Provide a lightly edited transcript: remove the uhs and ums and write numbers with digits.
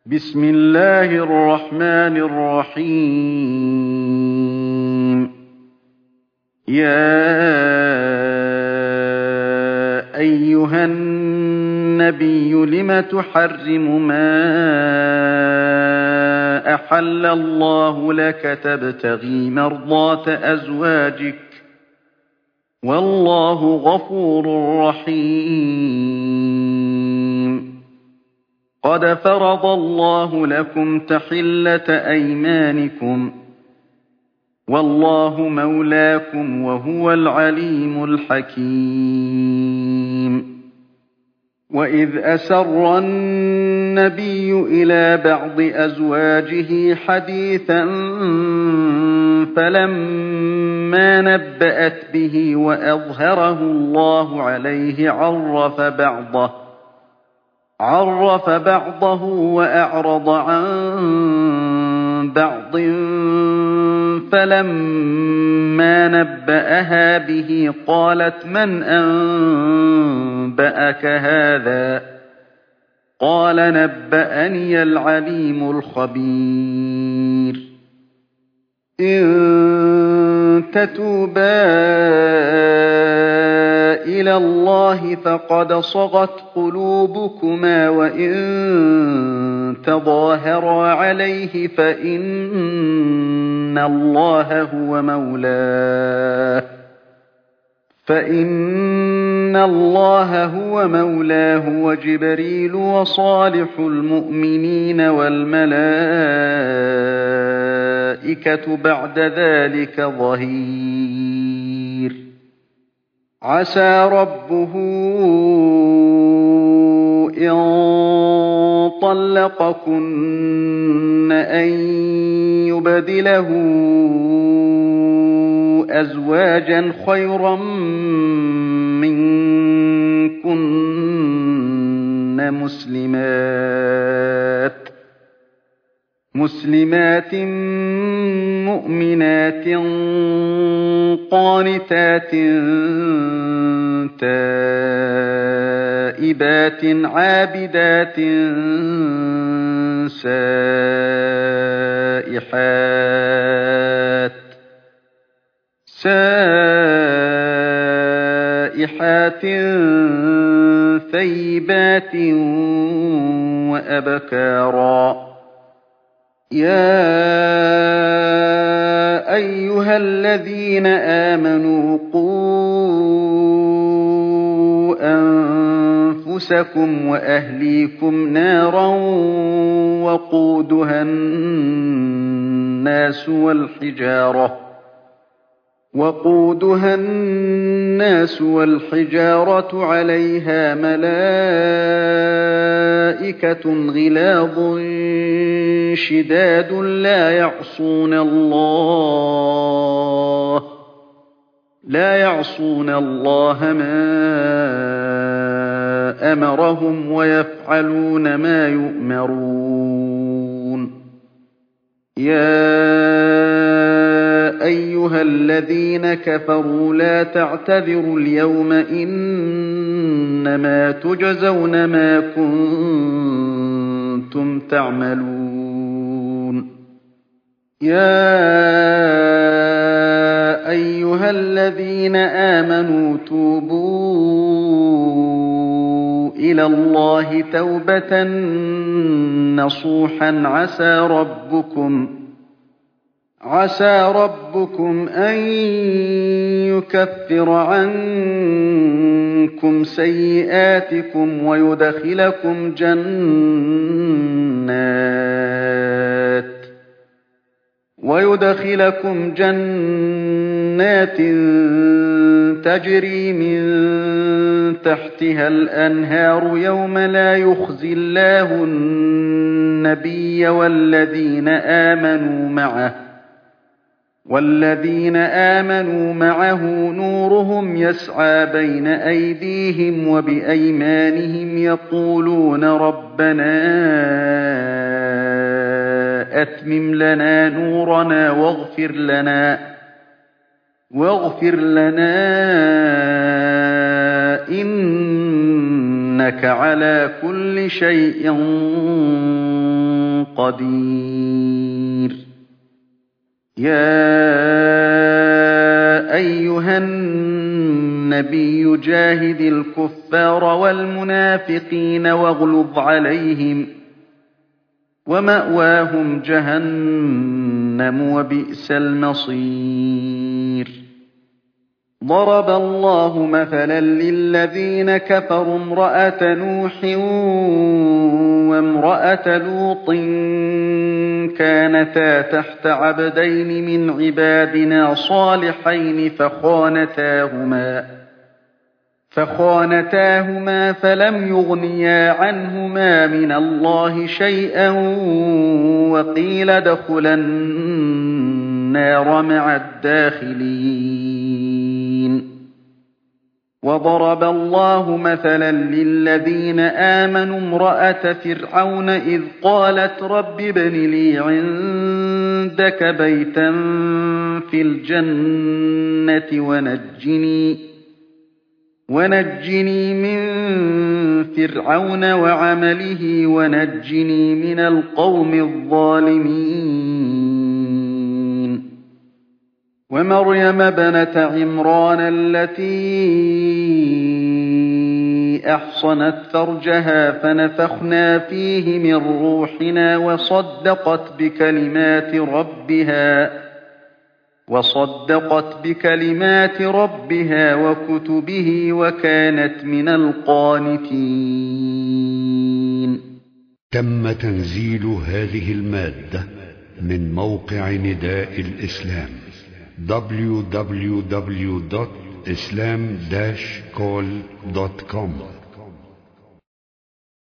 بسم الله الرحمن الرحيم. يا أيها النبي لم تحرم ما أحل الله لك تبتغي مرضات أزواجك والله غفور رحيم. قد فرض الله لكم تحلة أيمانكم والله مولاكم وهو العليم الحكيم. وإذ أسر النبي إلى بعض أزواجه حديثا فلما نبأت به وأظهره الله عليه عرف بعضه وأعرض عن بعض فلما نبأها به قالت من أنبأك هذا قال نبأني العليم الخبير. إن تتوبا إلى الله فقد صغت قلوبكما وإن تظاهرا عليه فإن الله هو مولاه وجبريل وصالح المؤمنين والملائكة بعد ذلك ظهير. عسى ربه إن طلقكن أن يبدله أزواجا خيرا منكن مسلمات مؤمنات قانتات تائبات عابدات سائحات ثيبات وأبكارا. يا أيها الذين آمنوا قوا أنفسكم وأهليكم نارا وقودها الناس والحجارة عليها ملائكة غلاظ شداد لا يعصون الله ما أمرهم ويفعلون ما يؤمرون. يا أيها الذين كفروا لا تعتذروا اليوم إنما تجزون ما كنتم تعملون. يا أيها الذين آمنوا توبوا إلى الله توبة نصوحا عسى ربكم أن يكفر عنكم سيئاتكم ويدخلكم جنات تجري من تحتها الأنهار يوم لا يخزي الله النبي والذين آمنوا معه نورهم يسعى بين أيديهم وبأيمانهم يقولون ربنا أتمم لنا نورنا واغفر لنا إن. إنك على كل شيء قدير يا أيها النبي جاهد الكفار والمنافقين واغلظ عليهم ومأواهم جهنم وبئس المصير ضرب الله مثلا للذين كفروا امرأة نوح وامرأة لوط كانتا تحت عبدين من عبادنا صالحين فخانتاهما فلم يغنيا عنهما من الله شيئا وقيل ادخلا النار مع الداخلين وضرب الله مثلا للذين آمنوا امرأة فرعون إذ قالت رب ابن لي عندك بيتا في الجنة ونجني من فرعون وعمله ونجني من القوم الظالمين ومريم ابنة عمران التي أحصنت فرجها فنفخنا فيه من روحنا وصدقت بكلمات ربها وكتبه وكانت من القانتين. تم تنزيل هذه المادة من موقع نداء الإسلام www.islam-call.com